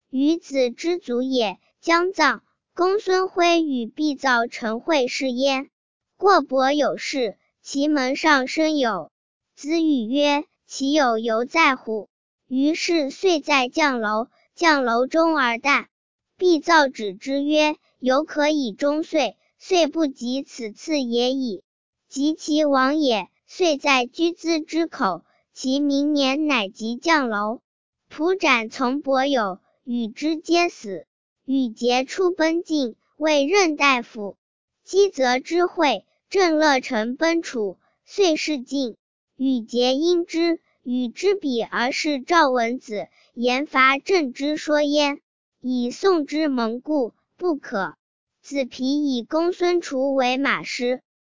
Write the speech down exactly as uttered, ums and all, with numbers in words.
于子之祖也，将葬。公孙辉与毕造成会试焉。过伯有事，其门上生有。子语曰：其有犹在乎？于是遂在将楼，将楼中而诞。毕造止之曰：犹可以终岁，岁不及此次也已。及其亡也，遂在居资之口，其明年乃即将楼。仆斩从伯有，与之皆死。禹节出奔晋，为任大夫。姬泽之会，郑乐成奔楚，遂弑晋。禹节因之，与之比而是赵文子，言伐郑之说焉，以宋之蒙故，不可。子皮以公孙楚为马师。